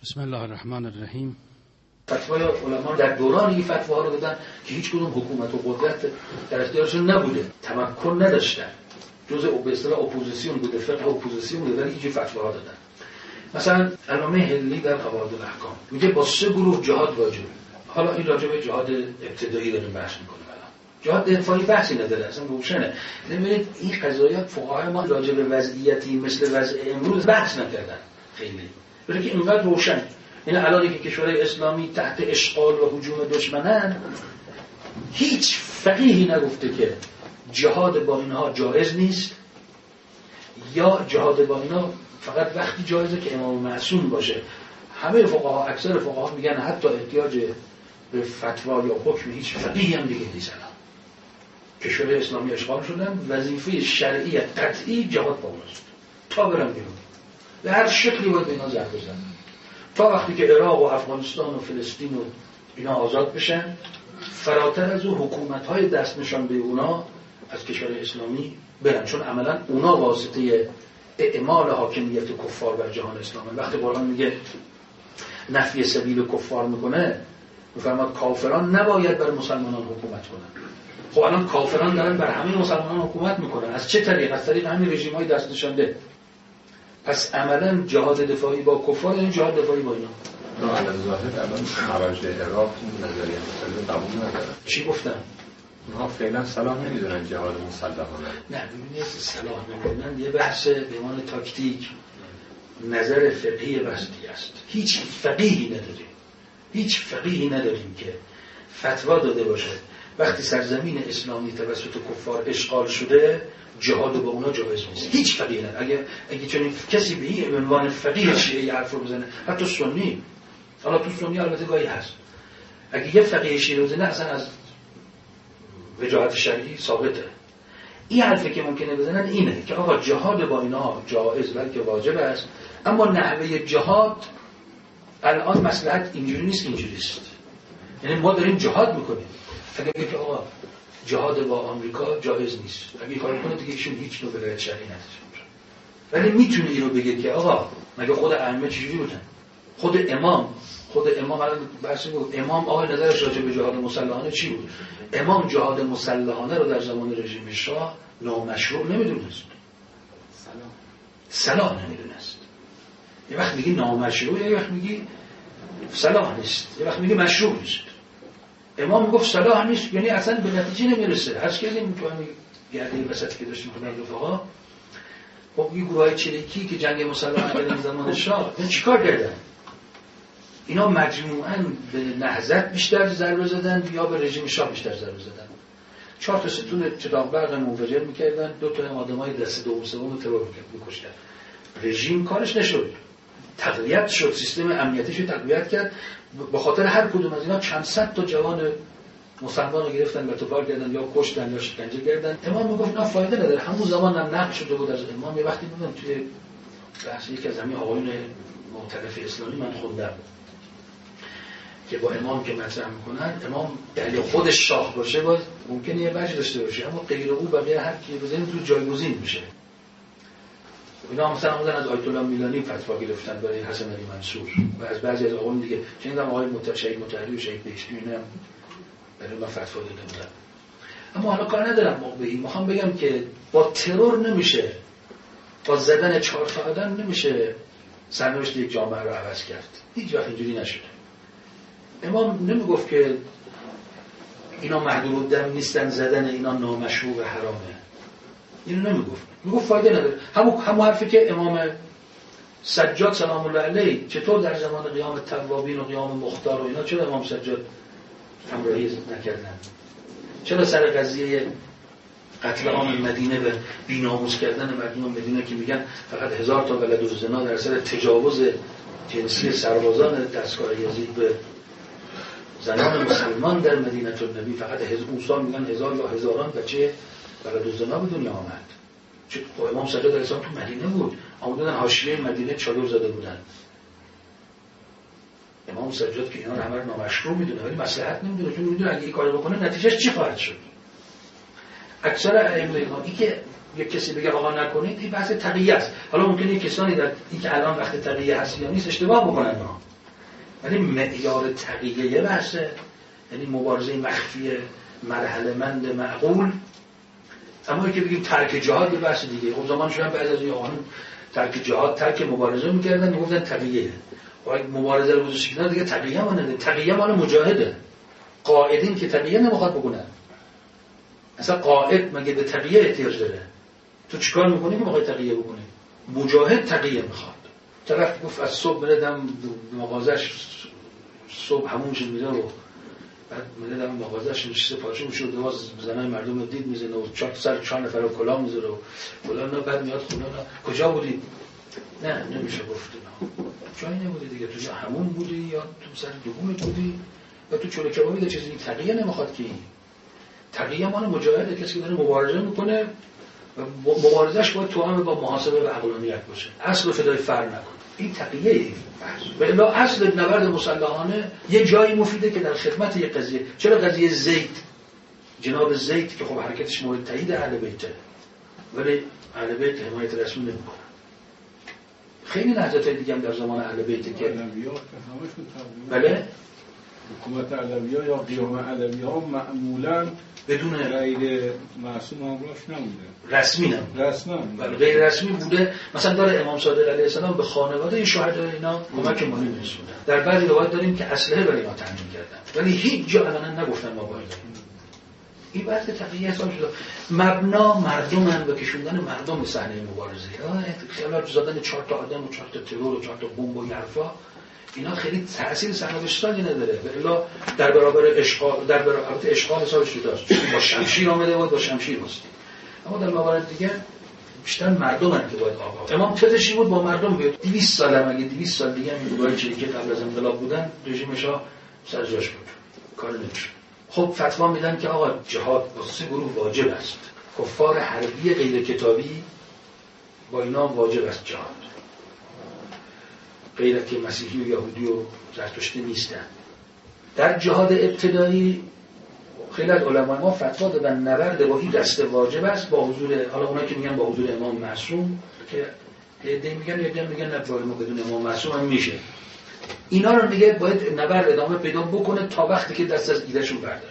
بسم الله الرحمن الرحیم. فتوای علما در دوران این فتواها رو دادن که هیچ کدوم حکومت و قدرت در اختیارشون نبوده، تمکن نداشتن، جزء به اصطلاح اپوزیسیون بوده، فقه اپوزیسیون بوده، ولی اینجوری فتواها دادن. مثلا علامه هلی در قواعد الاحکام میگه با 3 گروه جهاد واجبه. حالا این راجع به جهاد ابتدایی داریم بحث می‌کنیم. جهاد دفاعی بحثی نداره، اصلا روشنه. ببینید این قضايا فقهای ما راجع به وضعیتی مثل وضع امروز بحث نکردن خیلی. برای که اینقدر روشن. این الانی که کشورهای اسلامی تحت اشغال و هجوم دشمنن، هیچ فقیهی نگفته که جهاد با اینها جایز نیست یا جهاد با اینها فقط وقتی جایزه که امام معصوم باشه. همه فقها، اکثر فقها میگن حتی احتیاج به فتوا یا حکم هیچ فقیهی هم دیگه نیست. کشورهای اسلامی اشغال شدن، وظیفه شرعی قطعی جهاد با اوناست تا برن بیرون. به هر شکلی باید به اینا ضربه بزنن تا وقتی که عراق و افغانستان و فلسطین و اینا آزاد بشن. فراتر از اون حکومت‌های دست نشان به اونا از کشورهای اسلامی برن، چون عملاً اونا واسطه اعمال حاکمیت کفار بر جهان اسلامی. وقتی قرآن میگه نفی سبیل کفار میکنه، میفرماد کافران نباید بر مسلمانان حکومت کنن. خب الان کافران دارن بر همه مسلمانان حکومت میکنن. از چه طریق؟ از طریق همین رژیم‌های دست نشانده. پس عملاً جهاد دفاعی با کفار یعنی جهاد دفاعی با اینا. نه علاوه ظاهر الان خراج عراق این نظریه مثلا قبول نداره. چی گفتم؟ اونها فعلا صلاح نمیدونن جهاد مسلحانه. نه ببینید صلاح نمیدونن یه بحث به عنوان تاکتیک، نظر فقهی بحثی است. هیچ فقیهی نداریم که فتوا داده باشه وقتی سرزمین اسلامی توسط کفار اشغال شده جهاد با اونا جایز نیست. هیچ فقیه نه. اگه چنین کسی به این عنوان فقیه شیعی حرف رو بزنه، حتی سنی، حالا تو سنی البته گاهی هست، اگه یه فقیه شیعی رو بزنه اصلا از وجاهت شرعی ثابته. این حرفی که ممکنه بزنن اینه که آقا جهاد با اینا جایز بلکه واجب است، اما نحوه جهاد الان مصلحت اینجوری نیست، اینجوریست. یعنی ما داریم جهاد میکنیم. اگه بگه که آقا جهاد با آمریکا جایز نیست، اگه کار کنه دیگه ایشون هیچ نوع ولایت شرعی نداره. ولی میتونه اینو بگه که آقا مگه خود ائمه چجوری بودن؟ خود امام الان بحث بود، امام آقا نظرش راجع به جهاد مسلحانه چی بود؟ امام جهاد مسلحانه رو در زمان رژیم شاه نامشروع نمیدونست. صلاح نمیدونست. یه وقت میگی نامشروع، یه وقت میگی صلاح نیست، یه وقت میگی مشروع نیست. امام میگفت صلاح نیست، یعنی اصلا به نتیجه نمیرسه. هر چیزی میتونه گرده وسط که داشتیم خدای رفقا. خب این گروهای چریکی که جنگ مسلح کردن زمان شاه، این چیکار کردن؟ اینا مجموعاً به نهضت بیشتر ضربه زدن یا به رژیم شاه بیشتر ضربه زدن؟ 4 تا ستون چراغ برق منفجر میکردن، 2 تا آدمای دست دوم سوم رو ترور میکشتن. رژیم کارش نشد، تقویت شد، سیستم امنیتیش رو تقویت کرد. به خاطر هر کدوم از اینا چند صد تا جوان مسلمان رو گرفتن و توپار کردن یا کشتن یا شکنجه کردن. امام میگفت نه فایده نداره. همون زمان هم نقل شده بود از امام. یه وقتی بودم توی بحث یکی از همین آقایون معترف اسلامی من خوندم که با امام که مطرح میکنن، امام دلیل خودش شاه باشه باز ممکنه یه وجه داشته باشه، اما غیر او بقیه هر کی بزنیم تو جایگزین میشه. اینا مثلا بودن از آیت الله میلانی فتوا گرفتن برای حسن علی منصور و از بعضی از آقایون دیگه. شنیدم آقای شهید مطهری و شهید بهشتی اینا برای ما فتوا داده بودن. اما حالا کار ندارم موقعی میخوام بگم که با ترور نمیشه، با زدن 4 تا آدم نمیشه سرنوشت یک جامعه رو عوض کرد. هیچ وقت اینجوری نشده. امام نمیگفت که اینا محدودالدم نیستن، زدن اینا نامشروع و حرامه. اینو نمیگفت. میگفت فایده نداره. همون حرفی که امام سجاد سلام الله علیه چطور در زمان قیام توابین و قیام مختار و اینا چرا امام سجاد همراهی نکردن؟ چرا سر قضیه قتل عام مدینه و بی‌ناموس کردن مردم مدینه که میگن فقط 1000 تا ولد و زنا در سر تجاوز جنسی سربازان دستگاه یزید به زنان مسلمان در مدینه النبی، فقط اون سال میگن 1000 یا هزاران بچه ولد و زنا به دنیا آمد. خب امام سجاد علیه السلام تو مدینه بود، آمدن حاشیه مدینه چادر زده بودن. امام سجاد که اینا همه رو نامشروع میدونه ولی مصلحت نمیدونه، چون میدونه اگه این کارو بکنه نتیجهش چی خواهد شد. اکثر ائمه این که یک کسی بگه آقا نکنید این بحث تقیه است. حالا ممکنه کسانی در این که الان وقت تقیه هست یا نیست اشتباه بکنن. ولی معیار تقیه یه بحثه، یعنی مبارزه مخفی مرحله مند معقول. اما که بگیم ترک جهاد یه بحث دیگه. اون زمان شدن بعضی از آقایان ترک جهاد، ترک مبارزه میکردن، میگفتن تقیه. و مبارزه رو گذاشت کنار دیگه تقیه مانده. تقیه مال مجاهده. قائدین که تقیه نمیخواد بکنن. اصلا قائد مگه به تقیه احتیاج داره؟ تو چیکار میکنی که میخوای تقیه بکنی؟ مجاهد تقیه میخواد. طرف گفت از صبح بردم مغازش، صبح همونش میده و بعد میدم مغازش نشسته پاچه میشه و دواز زنای مردم رو دید میزنه و سر 4 نفر رو کلاه میذاره و فلان. بعد میاد خونه کجا بودی؟ نه نمیشه گفت نه جایی نبودی دیگه، تو همون بودی یا تو سر دومت بودی و تو چلو کبابی ده چیزی. تقیه نمیخواد که تقیه مال مجاهده، کسی که داره مبارزه میکنه و مبارزش باید توأم با محاسبه و عقلانیت باشه، اصل فدای فر نکنه. این تقیه به الا اصل نبرد مسلحانه یه جایی مفیده که در خدمت یه قضیه. چرا قضیه زید، جناب زید که خب حرکتش مورد تایید اهل بیته ولی اهل بیت حمایت رسمی نمیکنه. خیلی نهضت‌های دیگه هم در زمان اهل بیت که بله حکومت علوی‌ها یا قیام علوی‌ها معمولاً بدون غیر معصوم همراهش نبوده، رسمی نبوده، رسما غیر رسمی بوده. مثلا داره امام صادق علیه السلام به خانواده شهدای اینا کمک مالی می‌رسوندن. در بعضی روایات داریم که اسلحه برای اینا تامین کردن ولی هیچ جا علنا نگفتن ما باید. این بحث تقیه حساب شده. مبنا مردمن و کشوندن مردم به صحنه مبارزه. خیالات زدن 4 تا آدم و 4 تا ترور و 4 تا بمب و حرفا اینا خیلی تأثیر سرنوشت‌سازی نداره. الا در برابر اشغال، در برابر اشغال سال شده است با شمشیر آمده بود، با شمشیر است. اما در موارد دیگه بیشتر مردمن که باید آقا. امام تزشی بود با مردم بیاد. 200 سال اگه 200 سال دیگه این دوباره چیزی که قبل از انقلاب بودن رژیمش ها سر جاش بود. کار نمیشه. خب فتوا میدن که آقا جهاد با 3 گروه واجب است. کفار حربی غیر کتابی با اینا واجب است جهاد. غیر که مسیحی و یهودی و زرتشتی نیستن. در جهاد ابتدایی خیلی از علما ما فتوا دادن نبرد با این دسته واجب است با حضور، حالا اونایی که میگن با حضور امام معصوم که ایده میگن یا میگن نه ما بدون امام معصوم هم میشه. اینا رو میگه باید نبرد ادامه پیدا بکنه تا وقتی که دست از ایدهشون بردارن.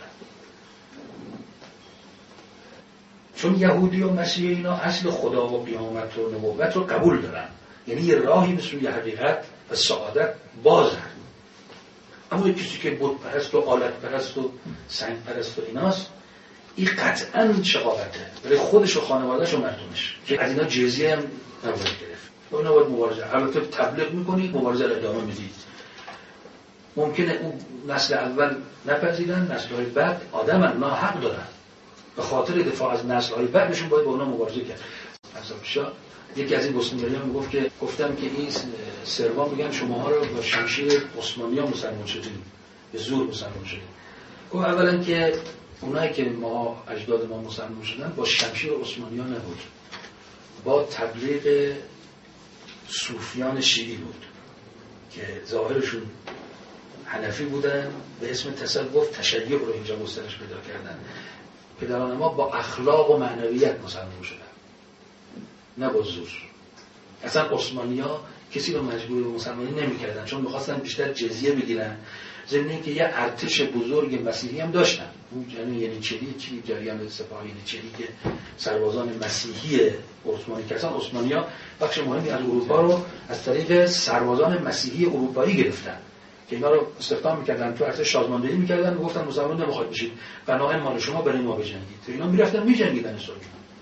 چون یهودی و مسیحی اینا اصل خدا و قیامت و نبوت رو قبول دارن، یعنی یه راهی به سوی حقیقت و سعادت بازن. اما یه کسی که بت پرست و آلت پرست و سنگ پرست و ایناست، این قطعاً شقاوته برای خودش و خانواده‌اش و مردمش که از اینا جزیه هم نباید گرفت. با اینا باید مبارزه. البته تبلیغ میکنید، مبارزه رو ادامه میدید. ممکنه اون نسل اول نپذیرن، نسل‌های بعد آدمن، ناحق دارن. به خاطر دفاع از نسل‌های بعدشون باید با اونا مبارزه کرد. مثلا یکی از این بوسنی‌ها میگفت که گفتم که این سروا میگن شماها رو با شمشیر عثمانی‌ها مسلمان شدید، به زور مسلمان شدید. گفت اولا که اونایی که ما اجداد ما مسلمان شدن با شمشیر عثمانی‌ها نبود، با تبلیغ صوفیان شیعی بود که ظاهرشون حنفی بودن، به اسم تصوف تشیع رو اینجا گسترش پیدا کردن. پدران ما با اخلاق و معنویت مسلمان شدن، نه با زور. اصلا عثمانی‌ها کسی رو مجبور به مسلمانی نمی‌کردن چون می‌خواستن بیشتر جزیه بگیرن. ضمن اینکه یه ارتش بزرگ مسیحی هم داشتن. اون یعنی چلی چی جریان سپاهی چلی که سربازان مسیحی عثمانی که اصلا عثمانی‌ها بخش مهمی از اروپا رو از طریق سربازان مسیحی اروپایی گرفتن که اینا رو استخدام می‌کردن، تو ارتش سازماندهی می‌کردن، میگفتن مسلمان نمی‌خواید بشید، غنایم مال شما، برای ما بجنگید. اینا می‌رفتن می‌جنگیدن اسرائیل.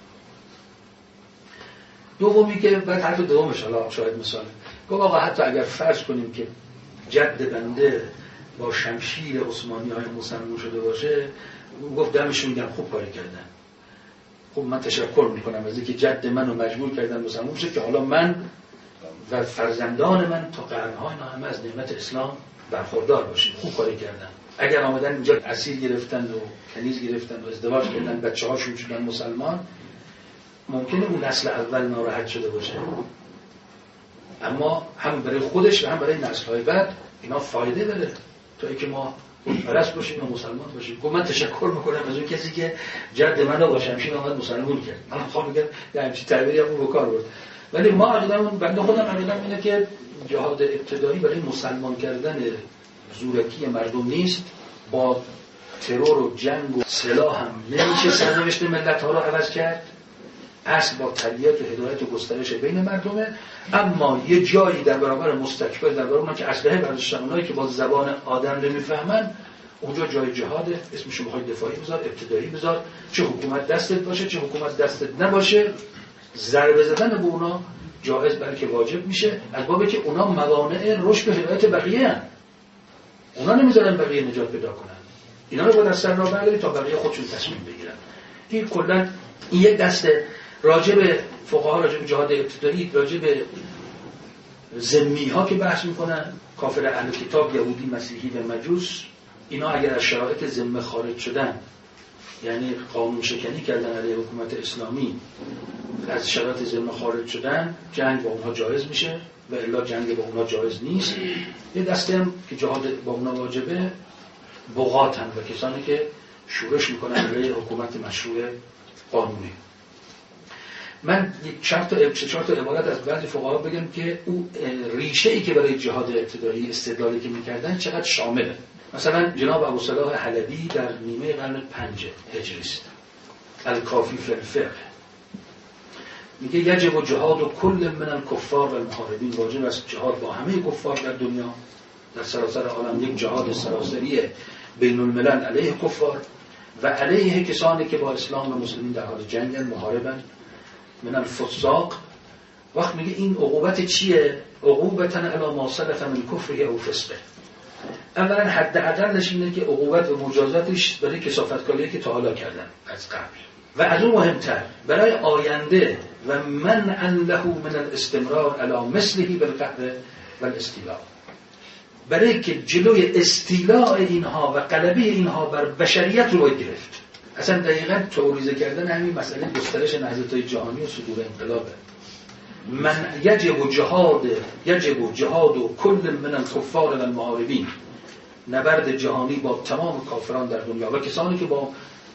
دومی که بعد حرف دومش حالا شاید مثال گفت آقا حتی اگر فرض کنیم که جد بنده با شمشیر عثمانی‌های مسلمان شده باشه، گفت دمشون میگن خوب کاری کردن. خب من تشکر میکنم از اینکه جد منو مجبور کردن مسلمان شه که حالا من و فرزندان من تا قرن‌ها اینا همه از نعمت اسلام برخوردار باشیم. خوب کاری کردن. اگر آمدن اینجا اسیر گرفتن و کنیز گرفتن و ازدواج کردن، بچه‌هاشون شدن مسلمان، ممکنه اون نسل اول ناراحت شده باشه، اما هم برای خودش و هم برای نسل‌های بعد اینا فایده داره تا اینکه ما پرست باشیم و مسلمان باشیم. من تشکر میکنم از اون کسی که جد منو با شمشیر آمد مسلمان کرد. من میخوام بگم یعنی چی تعبیری هم رو کار برد. ولی ما عقیدمون، بنده خودم عقیدم اینه که جهاد ابتدایی برای مسلمان کردن زورکی مردم نیست. با ترور و جنگ و سلاح هم نمیشه سرنوشت ملت ها رو عوض کرد. اصل با تربیت و هدایت و گسترش بین مردمه. اما یه جایی در برابر مستکبر، در برابر اونها که اسلحه برداشتن، اونایی که با زبان آدم نمیفهمن، اونجا جای جهاده. اسمشو بخوای دفاعی بذار، ابتدایی بذار، چه حکومت دستت باشه چه حکومت دستت نباشه، ضربه زدن به اونا جایز بلکه واجب میشه، از بابی که اونا موانع رشد و هدایت بقیه هن. اونا نمیذارن بقیه نجات پیدا کنن. اینا رو باید از سر راه برداری تا بقیه خودشون تصمیم بگیرن. این کلا این یک دسته راجع به فقها، راجع به جهاد ابتدایی، راجع به ذمی ها که بحث میکنن، کافر اهل کتاب، یهودی، مسیحی و مجوس، اینا اگر از شرایط ذمه خارج شدن، یعنی قانون شکنی کردن علیه حکومت اسلامی، از شرایط ذمه خارج شدن، جنگ با اونها جایز میشه و الا جنگ با اونها جایز نیست. یه دسته هم که جهاد با اونها واجبه، بغاتن و کسانی که شورش میکنن علیه حکومت مشروع قانونی. من یک چهار تا عبارت از بعضی فقها بگم که او ریشه ای که برای جهاد ابتدایی استدلالی که میکردن چقدر شامله. مثلا جناب ابوصلاح حلبی در نیمه قرن 5 هجری است، الکافی فی الفقه، میگه یجب جهاد و کل من الکفار و المحاربین، واجب است جهاد با همه کفار در دنیا، در سراسر عالم، یک جهاد سراسری بین الملل علیه کفار و علیه کسانی که با اسلام و مسلمین در حال جنگن، محاربن، من الفساق. وقت میگه این عقوبت چیه؟ عقوبتن علی ما سلف من کفره او فسقه. اولا حداقلش اینه که عقوبت و مجازاتش برای کثافتکاری که تا حالا کردن از قبل، و از اون مهمتر برای آینده، و منعا له من الاستمرار علی مثله بالقهر والاستیلاء، برای که جلوی استیلاء اینها و غلبه اینها بر بشریت رو باید گرفت. اصلا دقیقاً توریزه کردن همین مسئله گسترش نهضت‌های جهانی و صدور انقلابه. من یجب جهاد و کل من الکفار و المحاربین، نبرد جهانی با تمام کافران در دنیا و کسانی که با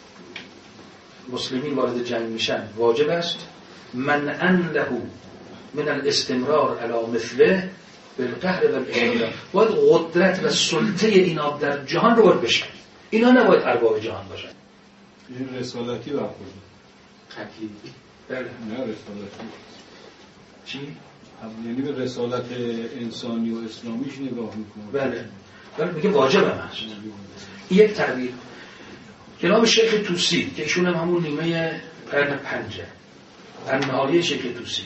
مسلمین وارد جنگ میشن واجب است. منعا له من الاستمرار علی مثله بالقهر والاستیلاء، باید قدرت و سلطه اینا در جهان رو باید بشن. اینا نباید ارباب جهان باشن. این رسالتی برخورد تکلیفی. بله. نه رسالتی چی؟ یعنی به رسالت انسانی و اسلامیش نگاه میکنه. بله. ولی میگه واجب هم هست. این یک تعبیر. جناب شیخ توسی که ایشون هم همون نیمه قرن 5 النهاریه شیخ توسی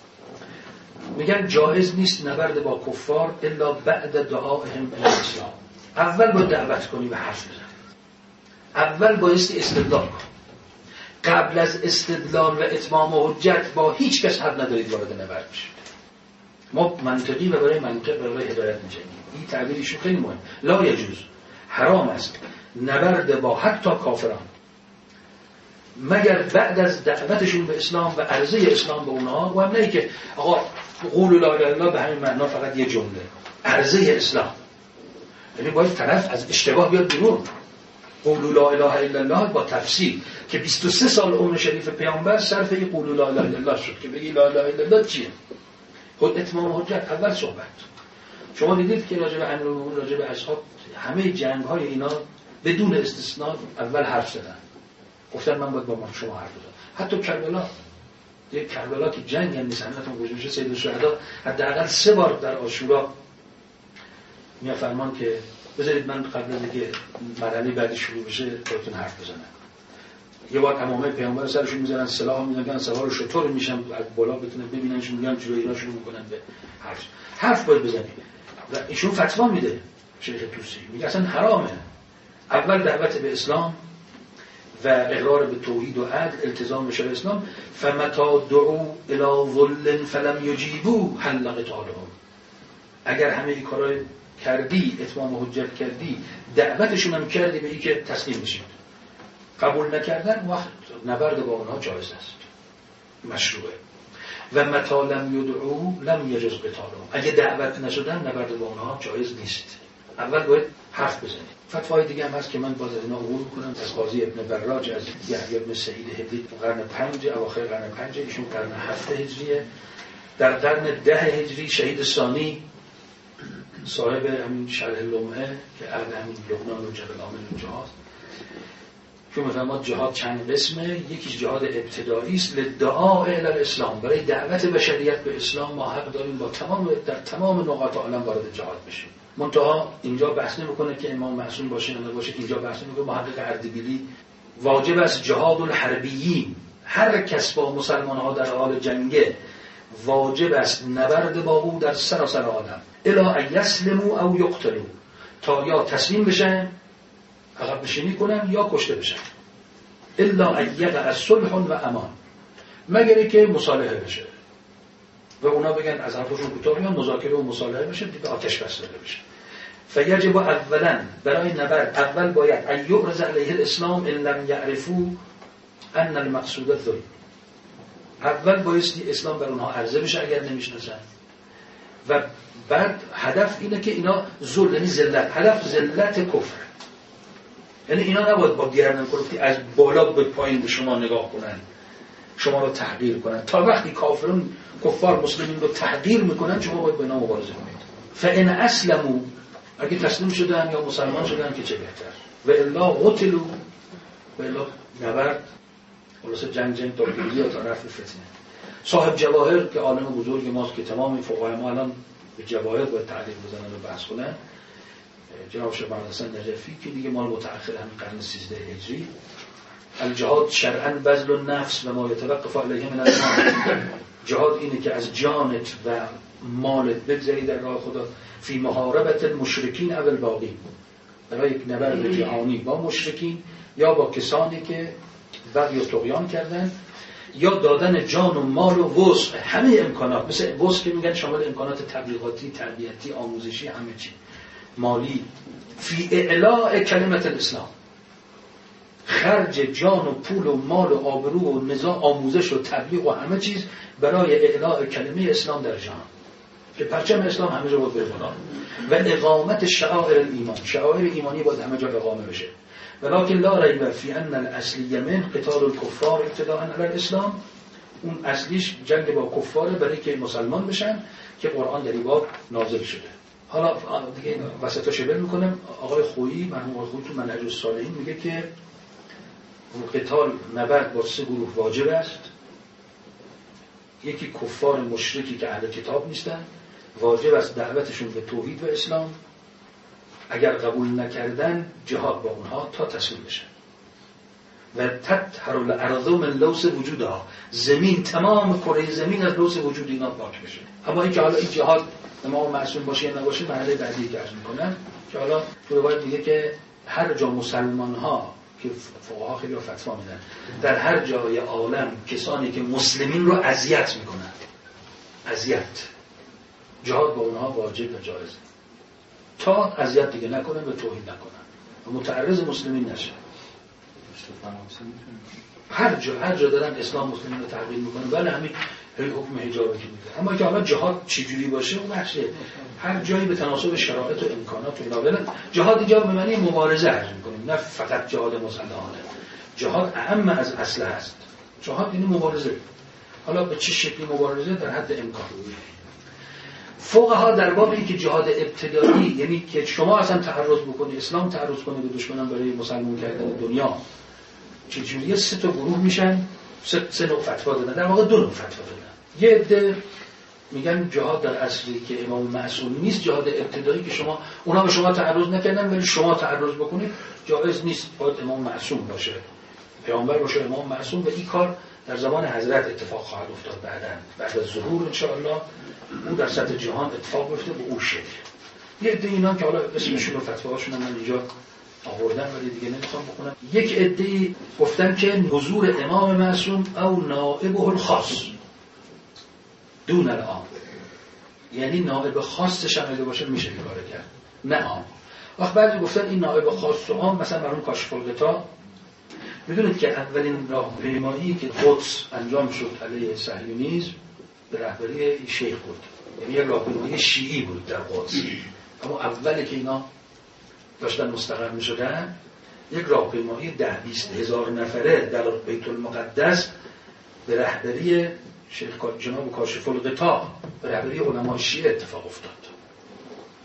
میگن جایز نیست نبرد با کفار الا بعد دعائهم الی الاسلام. اول باید دعوت کنی و حرف بزن. اول بایستی استدلال کن. قبل از استدلال و اتمام و حجت با هیچ کس حق ندارید وارد نبرد بشید. ما منطقی و برای منطق و برای هدایت می‌جنگیم. این تعبیرشون خیلی مهم. لا یجوز، حرام است نبرد با حتی کافران مگر بعد از دعوتشون به اسلام و عرضه اسلام به اونها، و هم نه که آقا قول لا اله الا الله به همین معنا فقط یه جمله، عرضه اسلام. یعنی باید طرف از اشتباه بیاد بیرون. قول لا اله الا الله با تفصیل که 23 سال عمر شریف پیامبر صرف این قول لا اله الا الله شد که بگی لا اله الا الله چیه. خود اتمام حجت اول صحبت. شما دیدید که راجع به امیرالمومنین، راجع به اصحاب، همه جنگ‌های اینا بدون استثناء اول حرف زدن. گفتن من باید با شما حرف بزنم. حتی کربلا که جنگ هم نیست، همتون گوش میشه، سید الشهدا حداقل 3 بار در عاشورا میفرمان که بذارید من قبل از اینکه مرحله بعدی شروع بشه باهاتون حرف بزنم. یه بار امامه پیامبر سرشون میذارن، سلاح میذارن، سوار شطور میشن، از بالا بتونن ببیننشون، میگن جلوی اینا شروع میکنن به حرف باید بزنید. و ایشون فتوا میده شیخ توسی، میگه اصلا حرامه. اول دعوت به اسلام و اقرار به توحید و عدل، التزام به شرع اسلام. فمتا دعوا الی ظل فلم یجیبوا حل قتالهم. اگر همه این کارا کردی، اتمام حجت کردی، دعوتشون هم کردی به این که تسلیم بشید، قبول نکردن، وقت نبرد با اونها جایز است، مشروعه. و متا لم یدعوا لم یجوز قتالهم. اگه دعوت نشدن نبرد با اونها جایز نیست. اول باید حرف بزنید. فتوای دیگه هم هست که من باز اینا عبور کنم، از قاضی ابن براج، از یحیی بن سعید هدی، قرن 5 اواخر قرن 5، ایشون قرن 7 هجریه. در قرن 10 هجری شهید ثانی صاحب همین شرح لمعه که اهل همین لبنان و جبل عامل اونجاست که میفرماد جهاد چند قسمه. یکیش جهاد ابتدایی است للدعاء الی الاسلام، برای دعوت بشریت به اسلام ما حق داریم با در تمام نقاط عالم وارد جهاد بشیم. منتها اینجا بحث نمیکنه که امام معصوم باشه یا نباشه، اینجا بحث نمیکنه. محقق اردبیلی واجب است جهاد الحربیین، هر کس با مسلمان ها در حال جنگه واجب است نبرد با او در سراسر عالم الی ان یسلموا او یقتلوا، تا یا تسلیم بشن عقب نشینی کنن یا کشته بشن. الا ان یقع صلح و امان، مگر که مصالحه بشه و اونا بگن از حرفشون کوتاه بیان، مذاکره و مصالحه بشه، دیگه آتش بس داده بشه. فیجب اولا، برای نبرد اول باید ان یعرض علیه الاسلام ان لم یعرفوا ان المقصود الذل، اول بایستی اسلام بر اونها عرضه بشه اگر نمیشناسن، و بعد هدف اینه که اینا ذل یعنی ذلت، هدف ذلت کفر، یعنی اینا نباید با گردن کلفتی از بالا به پایین به شما نگاه کنن، شما رو تحقیر کنن. تا وقتی کافرون کفار مسلمین رو تحقیر میکنن شما باید با اینا مبارزه کنید. فان اسلموا، اگه تسلیم شدن یا مسلمان شدن که چه بهتر، و الا قتلوا، و الا نبرد خلاص جنگ تا پیروزی یا تا رفع فتنه. صاحب جواهر که عالم بزرگ ماست که تمام فقهای ما الان به جواهر باید تعلیق بزنن و بحث کنن، جناب شیخ محمد حسن نجفی که دیگه مال متأخر همین قرن 13 هجری، الجهاد شرعاً بذل النفس و ما یتوقف علیه من المال، جهاد اینه که از جانت و مالت بگذری در راه خدا، فی محاربت المشرکین او الباقین، برای یک نبرد جهانی با مشرکین یا با کسانی که بغی و طغیان کردن، یا دادن جان و مال و وسع، همه امکانات، مثل وسع که میگن شامل امکانات تبلیغاتی، تربیتی، آموزشی، همه چی، مالی، فی اعلاء کلمت الاسلام، خرج جان و پول و مال و آبرو و نزاع، آموزش و تبلیغ و همه چیز برای اعلاء کلمه اسلام در جهان، که پرچم اسلام همه جا باید بره بالا، و اقامت شعائر الایمان، شعائر ایمانی باید همه جا اقامه بشه. ولکن لا ریب فی ان الاصلی من قتال الکفار ابتداء علی الاسلام، اون اصلیش جنگ با کفاره برای که مسلمان بشن که قرآن در این باب نازل شده. حالا دیگه وسطا شبه میکنم، آقای خویی، مرحوم آقای خویی تو منهج الصالحین میگه که قتال نبرد با 3 گروه واجب است. یکی کفار مشرکی که اهل کتاب نیستن، واجب است دعوتشون به توحید و اسلام، اگر قبول نکردن جهاد با اونها تا تسلیم بشن. و تطهر الارض من لوث وجودها، زمین، تمام کره زمین از لوث وجود اینا پاک بشه. اما اینکه حالا این جهاد امام معصوم باشه یا نباشه مرحله بعدی که عرض میکنم، که حالا تو روایت میگه که هر جا مسلمان ها، که فقها خیلی فتوا میدن، در هر جای عالم کسانی که مسلمین رو اذیت میکنن، اذیت، جهاد با اونها واجب و جایز، تا اذیت دیگه نکنن و توهین نکنن و متعرض مسلمین نشن. هر جا دارن اسلام مسلمین رو تحقیر میکنن، ولی همین حکم حجابی که میده. اما که حالا جهاد چجوری باشه اون بحثه، هر جایی به تناسب شرایط و امکانات و اینا. جهاد اینجا به معنی مبارزه عرض میکنیم، نه فقط جهاد مسلحانه. جهاد اعم از اصل هست. جهاد یعنی مبارزه. حالا به چه شکلی مبارزه در حد امکان. فقها در باب این که جهاد ابتدایی، یعنی که شما اصلا تعرض بکنی، اسلام تعرض کنه به دشمنان برای مسلمان کردن دنیا، چجوریه 3 تا گروه میشن، 3 نوع فتوا دادن، در واقع 2 نوع فتوا دادن. یه عده میگن جهاد در اصلی که امام معصوم نیست، جهاد ابتدایی که شما اونا به شما تعرض نکردن ولی شما تعرض بکنید جایز نیست، باید امام معصوم باشه، پیامبر باشه، امام معصوم. و این کار در زمان حضرت اتفاق خواهد افتاد بعد از ظهور ان شاء الله، اون در سطح جهان اتفاق میفته به اون شکل. یه عده اینا که حالا اسمشون و فتواهاشون من اینجا آوردم ولی دیگه نمیخوام بخونم. یک عده گفتن که حضور امام معصوم او نائبه الخاص دون العام، یعنی نائب خاصش هم اگه باشه میشه کار کرد، نه عام. وقت بعضی گفتن این نائب خاص و عام، مثلا برای کاشف الغطا میدونید که اولین راهپیمایی که قدس انجام شد علیه صهیونیسم به رهبری شیخ بود، یعنی یک راهپیمایی شیعی بود در قدس. اما اولی که اینا داشتن مستقر می شدن، یک راهپیمایی 10-20 هزار نفره در بیت المقدس به رهبری شیخ جناب کاشف الغطا، به رهبری علمای شیعه اتفاق افتاد.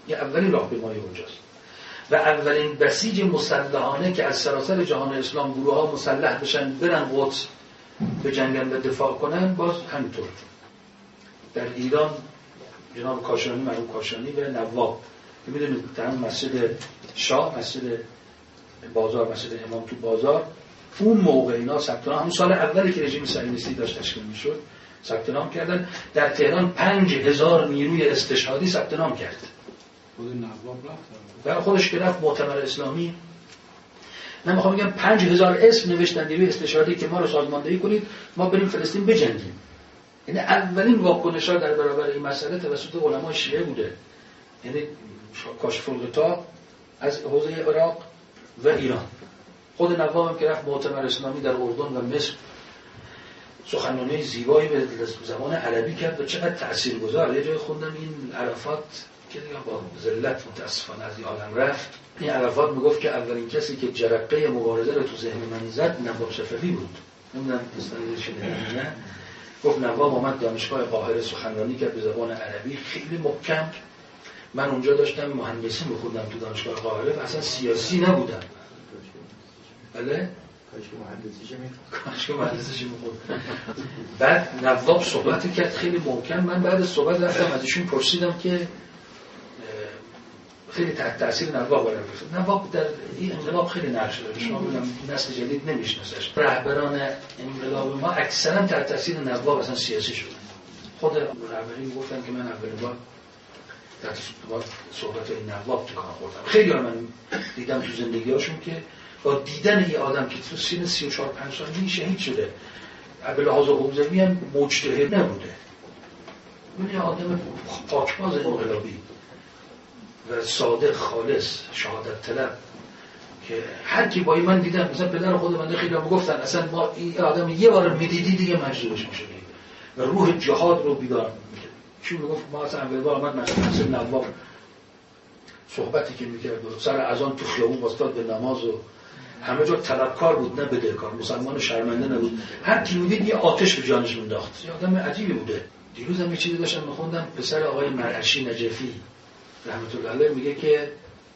این اولین راهپیمایی اونجاست و اولین بسیج مسلحانه که از سراسر جهان اسلام گروه ها مسلح بشن برن قدس به جنگن و دفاع کنن، باز همینطور. در ایران جناب کاشانی، مرحوم کاشانی به نواب که میدونید در مسجد شاه، مسجد بازار، مسجد امام تو بازار، اون موقع اینا ثبت نام، همون سال اولی که رژیم صهیونیستی داشت تشکیل میشد ثبت نام کردن. در تهران 5000 نیروی استشهادی ثبت نام کرد. خود نواب رفت برای خودش که رفت مؤتمر اسلامی. من میخوام بگم 5000 اسم نوشتن نیروی استشهادی که ما رو سازماندهی کنید، ما بریم فلسطین بجنگیم. یعنی اولین واکنش‌ها در برابر این مسئله توسط علمای شیعه بوده. یعنی کاشف الغطا از حوزه عراق و ایران. خود نواب هم که رفت مؤتمر اسلامی در اردن و مصر سخنرانی زیبایی به زبان عربی کرد و چقدر تاثیرگذار. یه جای خوندم این عرفات که دیگه با ذلت متاسفانه از این عالم رفت، این عرفات میگفت که اولین کسی که جرقه مبارزه رو تو ذهن من زد نواب شفوی بود. نمیدونم استفاده شده نه. گفت نواب آمد دانشگاه قاهره سخنرانی کرد به زبان عربی خیلی محکم. من اونجا داشتم مهندسی می‌خوندم تو دانشگاه قاهره و اصلا سیاسی نبودم. بله؟ کاش مهندسیش می‌خوند. بعد نواب صحبت کرد خیلی محکم. من بعد از صحبت رفتم ازشون پرسیدم که خیلی تحت تاثیر نواب قرار گرفت. نواب در این انقلاب خیلی نقش داره. شما میگم نسل جدید نمیشناسش. رهبران انقلاب ما اکثرا تحت تاثیر نواب اصلا سیاسی شدن. خود رهبری گفتن که من اولین بار در صحبت این نواب تکان خوردم. خیلی من دیدم تو زندگی‌هاشون که با دیدن این آدم که تو سن 34-5 سالگی شهید شده، به لحاظ حوزوی هم مجتهد نبوده. اون یه آدم پاکباز انقلابی و صادق خالص شهادت طلب که هر کی با من دیدم، مثلا پدر خود من خیلی هم گفتن اصلا ما این آدم یه بار میدیدی دیگه مجذوبش میشدیم و روح جهاد رو بیدار میکرد. چون میگفت ما اصلا اول بار آمد مثلا نواب صحبتی که میکرد و سر اذان تو خیابون واسطاد به نماز و همه جا طلبکار بود نه بدهکار، مسلمان شرمنده نبود. هر کی میدید یه آتش به جانش مینداخت. یه آدم عجیبی بوده. دیروز هم یه چیزی داشتم میخوندم، پسر آقای مرعشی نجفی رحمت الله علیه میگه که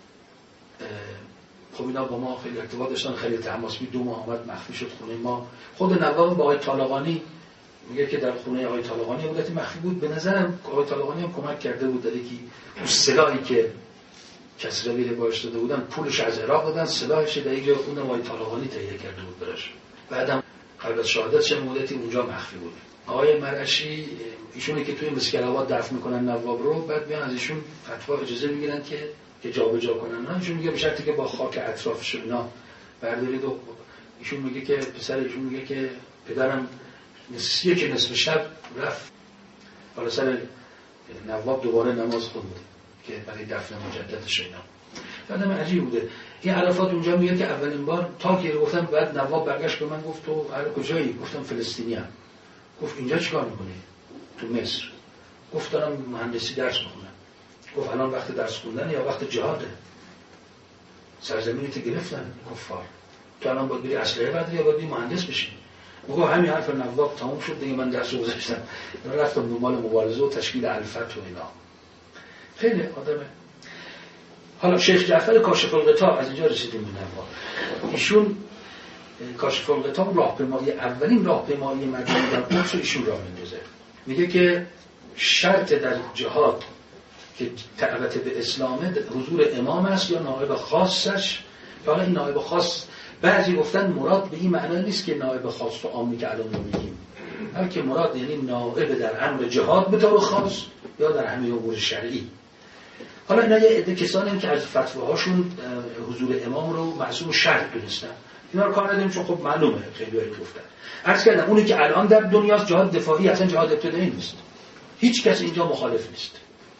خب اینا با ما خیلی ارتباط داشتن، خیلی تماس 2 ماه آمد مخفی شد خونه ما. خود نواب با آقای طالقانی میگه که در خونه آقای طالقانی مدتی مخفی بود. به نظرم آقای طالقانی هم کمک کرده بود در یکی اون سلاحی که کسروی باش داده بودن پولش از عراق دادن، سلاحش در یک جای خونه آقای طالقانی تهیه کرده بود براش. بعدم قبل از شهادتش مدتی اونجا مخفی بود. آقای مرعشی ایشونی که توی مسکلوات دفن میکنن نواب رو، بعد میان از ایشون فتوا اجازه میگیرن که جابجا کنن. نه ایشون میگه به شرطی که با خاک اطرافش اینا بردارید. و ایشون میگه که پسر ایشون میگه که پدرم نصف شب رفت بالا سر نواب دوباره نماز خوند که برای دفن مجددش اینا. بعدم عجیب بوده. این عرفات اونجا میگه که اولین بار تا که گفتم، بعد نواب برگشت به من گفت تو کجایی؟ گفتم فلسطینی ام. گفت اینجا چیکار میکنی؟ تو مصر. گفت دارم مهندسی درس میخونم. گفت الان وقت درس خوندن یا وقت جهاده؟ سرزمینت گرفتن کفار، تو الان باید بری اسلحه برداری یا باید بری مهندس بشی؟ میگه همین حرف نواب تموم شد دیگه، من درس رو گذاشتم رفتم دنبال مبارزه و تشکیل الفت و اینا. خیلی آدمه. حالا شیخ جعفر کاشف الغطا، از اینجا رسیدیم به نواب. ایشون کاشف الغطا راهپیمایی، اولین راهپیمایی مجموعی در قدس ایشون راه میندازه. میگه که شرط در جهاد که دعوت به اسلامه حضور امام است یا نائب خاصش. حالا این نائب خاص بعضی گفتن مراد به این معنی نیست که نائب خاص و عامی که الان میگیم، بلکه مراد یعنی نائب در امر جهاد به طور خاص یا در همه امور شرعی. حالا اینا یه عده کسانی که از فتواهاشون حضور امام رو معصوم شرط دونستن، اینا رو کار نداریم چون خب معلومه خیلی هایی گفتن. عرض کردم اونی که الان در دنیاست جهاد دفاعی، اصلا جهاد ابتدایی نیست، هیچ کس اینجا مخالف نیست.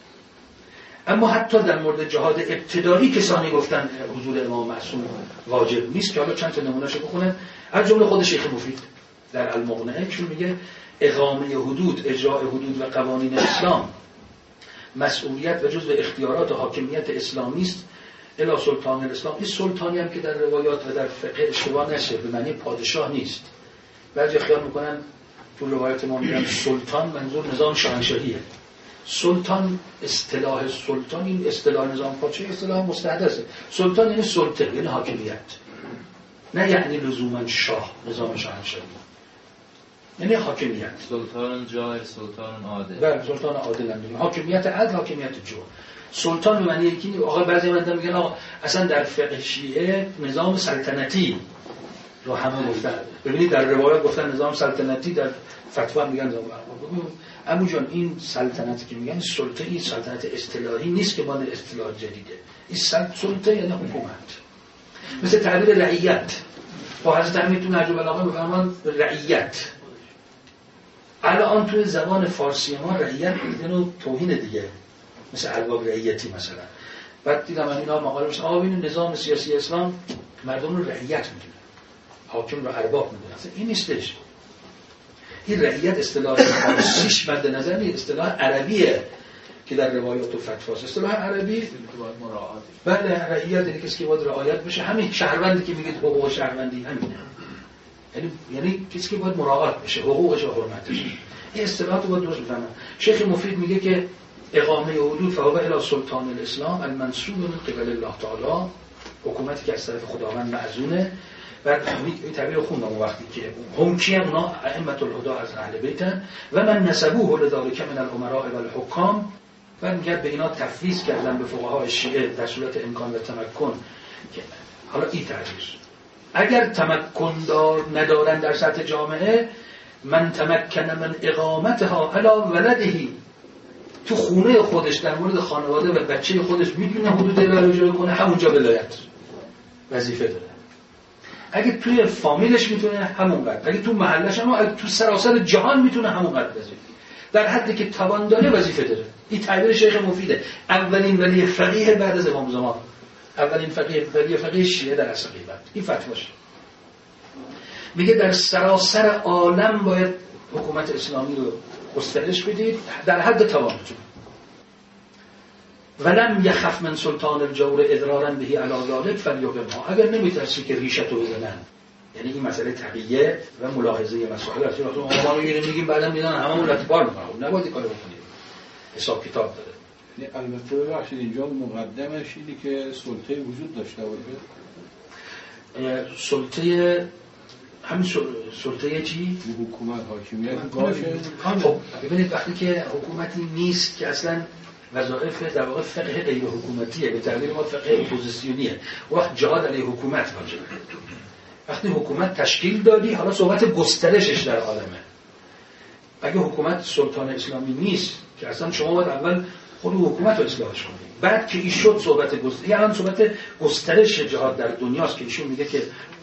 اما حتی در مورد جهاد ابتدایی کسانی گفتن حضور امام معصوم واجب نیست که حالا چند تا نمونهشو بخونن. از جمله خود شیخ مفید در المغنیه که میگه اقامه حدود، اجراء حدود و قوانین اسلام مسئولیت و جزء اختیارات و حاکمیت اسلامی است الی سلطان الاسلام. این سلطانی هم که در روایات و در فقه اشتباه نشه به معنی پادشاه نیست. بعضی خیال میکنن تو روایت ما میگن سلطان منظور نظام شاهنشاهیه، سلطان، اصطلاح سلطان، این اصطلاح نظام پادشاهی اصطلاح مستحدثه. سلطان یعنی سلطه، یعنی حاکمیت، نه یعنی لزوما شاه، نظام شاهنشاهی، یعنی حاکمیت. سلطان جای سلطان عادل. بله، سلطان عادل هم میگیم. حاکمیت عدل، حاکمیت جو. سلطان به معنی یکی آقا بعضی من میگن آقا اصلا در فقه شیعه نظام سلطنتی رو همه گفتن. ببینید در روایات گفتن نظام سلطنتی، در فتوا میگن نظام برقرار. عمو جان این سلطنتی که میگن سلطه، این سلطنت اصطلاحی نیست که مال اصطلاح جدیده. این سلطه یعنی حکومت. مثل تعبیر رعیت. با حضرت امیر تو نهج البلاغه میفهمن رعیت. الان توی زبان فارسی ما رعیت اینو توهین دیگه، مثل ارباب رعیتی مثلا. بعد دیدم من اینا مقاله میشه آقا ببینید نظام سیاسی اسلام مردم رو رعیت میدونه، حاکم رو ارباب میدونه. اصلا این نیستش. این رعیت اصطلاح فارسیش مد نظر نیست، اصطلاح عربیه که در روایات و فتواست. اصطلاح عربی باید مراعات. بله، رعیت یعنی کسی که باید رعایت بشه. همین شهروندی که میگید حقوق شهروندی همینه، یعنی کسی که باید مراعات بشه، حقوقش و حرمتش. این اصطلاحات رو باید درست بفهمن. شیخ مفید میگه که اقامه حدود فهو الی سلطان الاسلام المنصوب من قبل الله تعالی، حکومتی که از طرف خداوند معزونه. بعد این تعبیر خوندم وقتی که هم کیان، اونا ائمه الهدی از اهل بیتن و من نسبوه لذلک من الامراء و الحکام. بعد میگه به اینا تفویض کردن به فقهای شیعه در صورت امکان و تمکن. که حالا این تعبیر اگر تمکن ندارن در سطح جامعه، من تمکن من اقامتها علی ولده، تو خونه خودش در مورد خانواده و بچه خودش میتونه حدود الهی اجرا کنه، همونجا ولایت وظیفه داره. اگه توی فامیلش میتونه همونقدر، اگه تو محلش هم، اگه تو سراسر جهان میتونه همونقدر وظیفه، در حدی که توان داره وظیفه داره. این تعبیر شیخ مفیده. اولین ولی فقیه بعد از امام زمان، اولین فقیه شیعه در عصر غیبت. این فتواش میگه در سراسر عالم باید حکومت اسلامی رو گسترش بدید در حد توانتون. ولم یخف من سلطان الجور اضرارا به علی ذلک فلیقمها. اگر نمیترسی که ریشتو بزنن، یعنی این مسئله تقیه و ملاحظه مسائل است. ما رو میگیم بعدا میدن هممون رتبار میکنن، نباید کارو بکنیم، حساب کتاب داره. البته ببخشید اینجا مقدمش اینه که سلطه وجود داشته باشه. سلطه همین سلطه چی؟ حکومت، حاکمیت باشه. خب ببینید وقتی که حکومتی نیست که اصلا وظایف در واقع فقه غیر حکومتیه، به تعبیر ما فقه اپوزیسیونیه، وقت جهاد علیه حکومت واجبه. وقتی حکومت تشکیل دادی، حالا صحبت گسترشش در عالمه. اگه حکومت سلطان اسلامی نیست که اصلا شما باید اول خود حکومت رو اصلاحش کنید، بعد که این شد صحبت گسترش. یعنی صحبت گسترش جهاد در دنیاست که ایشون میگه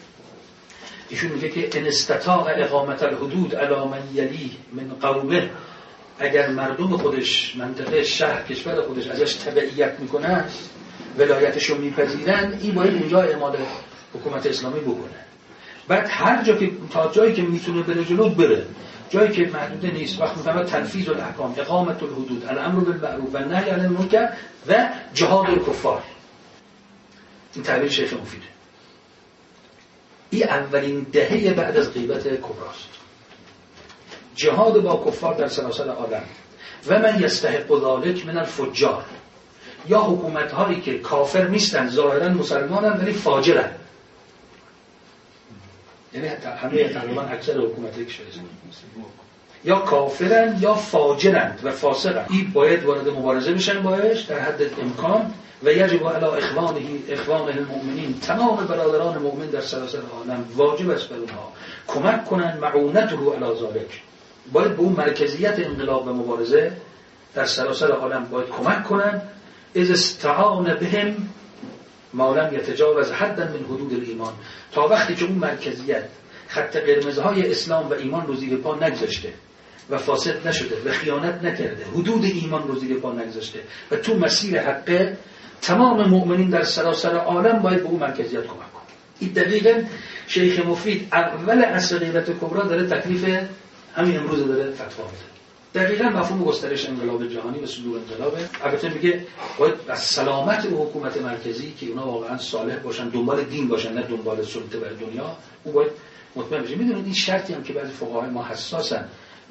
که ان استطاع اقامت الحدود علی من یلی من قومه، اگر مردم خودش، منطقه، شهر، کشور خودش ازش تبعیت میکنن، ولایتش رو میپذیرن، این باید اونجا اعمال حکومت اسلامی بکنه. بعد هر جا که تا جایی که میتونه بره جلو بره، جایی که محدوده نیست، وقت میفهمه تنفیذ الاحکام، اقامت الحدود، الامر بالمعروف و نهی عن المنکر و جهاد الکفار. این تعبیر شیخ مفیده. این اولین دهه بعد از غیبت کبراست. جهاد با کفار در سراسر عالم. و من یستحق ذلک من الفجار، یا حکومت هایی که کافر نیستن، ظاهرا مسلمانن ولی فاجرن، یعنی همه تقریبا اکثر حکومتی که شده یا کافرن یا فاجرن و فاسقن، این باید وارد مبارزه بشن باش در حد امکان. و یجب علی اخوانه المؤمنین، تمام برادران مؤمن در سراسر عالم واجب است بر اونها کمک کنن، معونته علی ذلک، باید به اون مرکزیت انقلاب و مبارزه در سراسر عالم باید کمک کنن. اذ استعان بهم ما لم یتجاوز حدا من حدود الایمان، تا وقتی که اون مرکزیت خط قرمزهای اسلام و ایمان رو زیر پا نگذاشته و فاسد نشده و خیانت نکرده، حدود ایمان رو زیر پا نگذاشته و تو مسیر حق، تمام مؤمنین در سراسر عالم باید به اون مرکزیت کمک کنن. این دقیقاً شیخ مفید اول عصر غیبت کبرا داره تکلیف همین امروز داره فتوا میده. دقیقاً مفهوم گسترش انقلاب جهانی و صدور انقلابه. البته میگه باید از سلامت و حکومت مرکزی که اونا واقعا صالح باشن، دنبال دین باشن، نه دنبال سلطه بر دنیا، او باید مطمئن بشه. میدونید این شرطی هم که بعضی فقهای ما حساسن،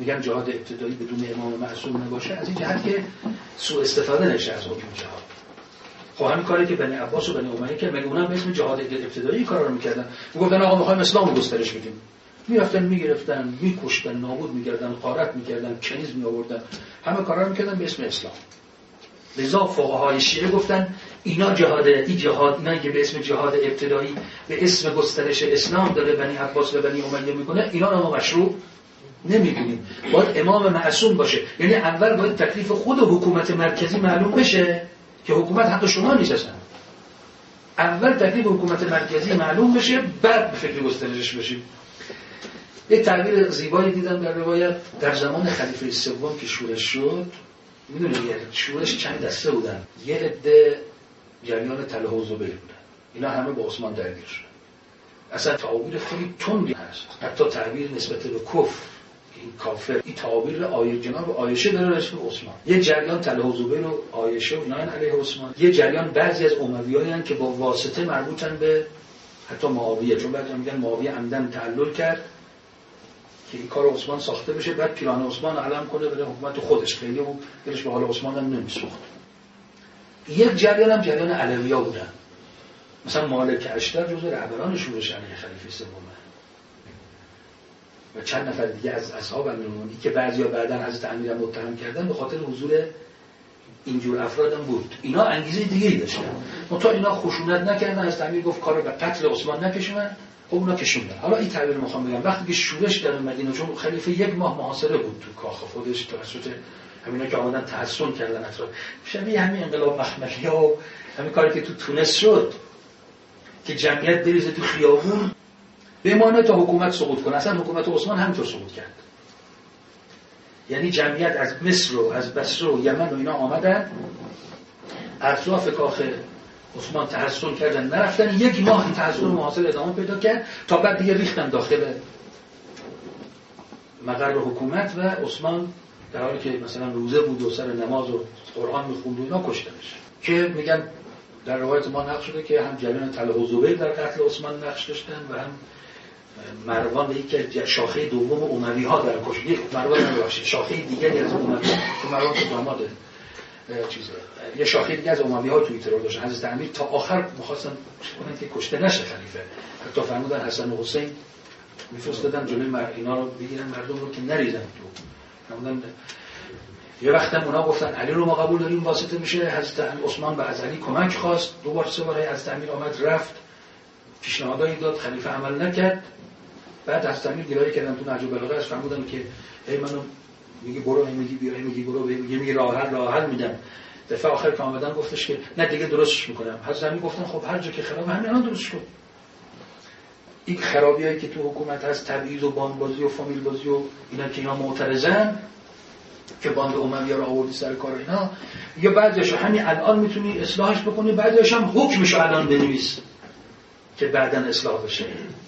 میگن جهاد ابتدایی بدون امام معصوم نباشه، از این جهت که سوء استفاده نشه از حکم جهاد. خب همین کاری که بنی عباس و بنی امیه که مگه اونم به اسم جهاد ابتدایی کارا رو میکردن، میگفتن آقا میخوایم اسلام رو گسترش بدیم، میرفتن میگرفتن میکشتن نابود میکردن غارت میکردن کنیز میآوردن، همه کارا رو میکردن به اسم اسلام. لذا فقهای شیعه گفتن اینا جهاد، این جهاد، اینا که به اسم جهاد ابتدایی به اسم گسترش اسلام داره بنی عباس و بنی امیه میکنه، اینا رو ما مشروع نمیدونیم. باید امام معصوم باشه، یعنی اول باید تکلیف خود حکومت مرکزی معلوم بشه که حکومت حق شما نیست اصلا. اول تکلیف حکومت مرکزی معلوم بشه، بعد به فکر گسترشش بشیم. یه تعبیر زیبایی دیدم در روایت، در زمان خلیفه سوم که شورش شد، میدونید شورش چند دسته بودن، یه عده جریان طلحه و زبیر بودن، اینا همه با عثمان درگیر شدن. اصلا تعبیر خیلی تندی هست، حتی تعبیر نسبت به کفر، این کافر، این تعبیر آیه جناب عایشه داره رسول عثمان. یه جریان طلحه و زبیر و عایشه و اینا علیه عثمان، یه جریان بعضی از امویایان که با واسطه مربوطن به حتی معاویه، چون بعضی میگن معاویه عمدن تعلل کرد که این کار عثمان ساخته بشه، بعد پیران عثمان علم کنه برای حکومت خودش، خیلی و دلش به حال عثمان هم نمیسوخت. یک جریان هم جریان علویه بودن، مثلا مالک اشتر جزو رهبران شورش علیه خلیفه سومه و چند نفر دیگه از اصحاب امیرالمومنین که بعضیا بعداً حضرت امیر متهم کردن به خاطر حضور اینجور افراد هم بود. اینا انگیزه دیگه‌ای داشتن، منتها اینا خشونت نکردن، حضرت امیر گفت کارو به قتل عثمان نکشونن، خب اونا کشوندن. حالا این تعبیر میخوام بگم، وقتی که شورش در مدینه، چون خلیفه 1 ماه محاصره بود تو کاخ خودش توسط همینا که آمدن تحصن کردن اطراف، شبیه همین انقلاب مخملی‌ها و همین کاری که تو تونس شد که جمعیت بریزه تو خیابون بمانه تا حکومت سقوط کنه. اصلا حکومت عثمان همینطور سقوط کرد، یعنی جمعیت از مصر و از بصره و یمن و اینا آمدن اطراف کاخ عثمان تحصن کردن، نرفتن. 1 ماه این تحصن محاصره ادامه پیدا کرد تا بعد دیگه ریختن داخل مقر حکومت و عثمان در حالی که مثلا روزه بود و سر نماز و قرآن می‌خوند و اینا کشتنش. که میگن در روایت ما نقل شده که هم جریان طلحه و زبیر در قتل عثمان نقش داشتن و هم مروان و یکی شاخه دوم اموی‌ها در کشتن. مروان نباشه، شاخه دیگری از اموی‌ها، که مروان که داماده چیزه، یه شاخه دیگه از اموی‌ها توی ترور داشتن. حضرت امیر تا آخر می‌خواستن کنن که کشته نشه خلیفه، حتی فرمودن حسن و حسین می‌فرستادن جلوی اینا رو بگیرن مردم رو که نریزن تو. فرمودن یه وقت هم اونا گفتن علی رو ما قبول داریم واسطه میشه، حضرت عثمان به از علی کمک خواست، 2 بار 3 بار حضرت امیر آمد رفت، پیشنهادایی داد، خلیفه عمل نکرد. بعد حضرت امیر گلایه کردن تو نهج البلاغه از فرمودن که ای منو میگی برو، میگی بیا، میگی برو، میگی راه حل میدم. دفعه آخر که آمدن گفتش که نه دیگه درستش میکنم. حضرت امیر گفتن خب هر جا که خراب همین الان درست شد. این خرابیایی که تو حکومت هست، تبعیض و باندبازی و فامیل بازی و اینا که اینا معترضن که باند امویه رو آوردی سر کار اینا، یا بعضیش همین الان میتونی اصلاحش بکنی، بعضیش هم حکمش الان بنویس که بعداً اصلاح بشه.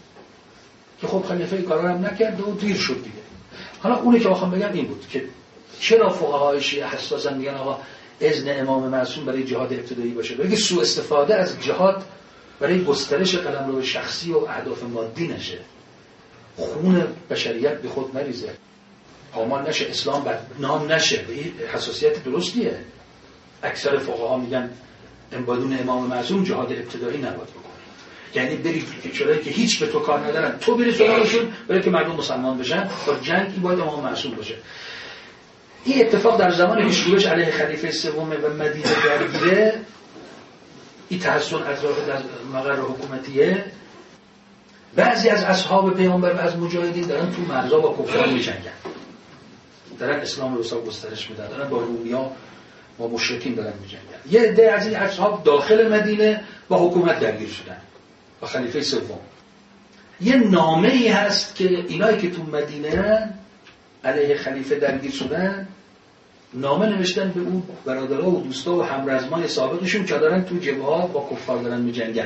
که خب خلیفه کارا هم نکرد و دیر شد دیگه. حالا اونی که بخوام بگم این بود که چرا فقهای شیعه حساسن میگن آقا اذن امام معصوم برای جهاد ابتدایی باشه، بلکه سوء استفاده از جهاد برای گسترش قلمرو شخصی و اهداف مادی نشه، خون بشریت به خود نریزه، پامال نشه، اسلام بدنام نشه. به این حساسیت درستیه. اکثر فقها میگن بدون امام معصوم جهاد ابتدایی نباید بکنی، یعنی بری تو کشورهایی که هیچ به تو کار ندارن، تو بری سراغشون برای که مردم مسلمان بشن، با جنگ این باید امام معصوم باشه. این اتفاق در زمان که شورش علیه خلیفه سوم و مدینه درگیره، این تحصن اطراف مقر حکومتیه، بعضی از اصحاب پیامبر و از مجاهدین دارن تو مرزا با کفار می‌جنگن، دارن اسلام رو گسترش میدن، دارن با رومیا و مشرکین دارن می‌جنگن. یه عده از این اصحاب داخل مدینه با حکومت درگیر شدن، با خلیفه سوم. یه نامه‌ای هست که اینایی که تو مدینه علیه خلیفه درگیر شدن، نامه نوشتن به اون برادرها و دوستا و همرزمان سابقشون که دارن تو جبهه‌ها با کفار دارن می‌جنگن.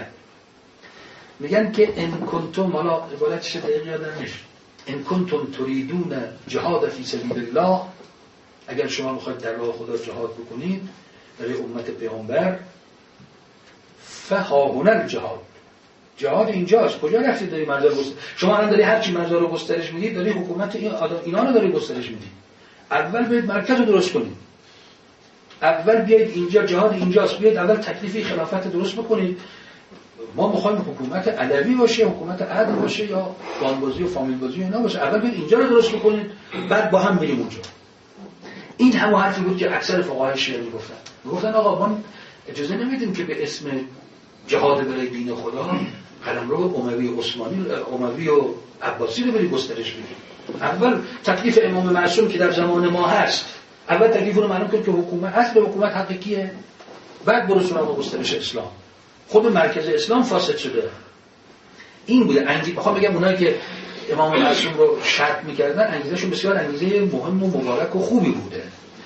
میگن که ان کنتم، حالا عبارتش دقیق یادم نیست، ان کنتم تریدون جهاد فی سبیل الله، اگر شما میخواید در راه خدا جهاد بکنید برای امت پیامبر، فها هنا الجهاد، جهاد اینجاست. کجا رفتی داری مزار گسترش؟ شما الان داری هر چی مزار رو گسترش میدید، داری حکومت اینا رو داری گسترش میدید. اول بیاید مرکز رو درست کنید. اول بیاید اینجا جهاد اینجاست، بیاید اول تکلیفی خلافت درست بکنید. ما میخوایم حکومت علوی باشه، حکومت عدل باشه یا خانبازی و فامیل بازی اینا باشه. اول بیاید اینجا رو درست بکنید، بعد با هم بریم اونجا. این همون حرفی بود که اکثر فقهای شیعه میگفتن آقا ما اجازه نمیدیم که به اسم جهاد برای دین خدا قلمرو اموی عثمانی اموی و عباسی رو بری گسترش بدیم. اول تکلیف امام معصوم که در زمان ما هست، اول تکلیف رو معلوم کنید که حکومت اصل حکومت حق کیه، بعد برو سراغ گسترش اسلام. خود مرکز اسلام فاسد شده. این بوده انگیزه. میخوام بگم اونایی که امام معصوم رو شرط می‌کردن انگیزه‌شون بسیار انگیزه مهم و مبارک و خوبی بوده.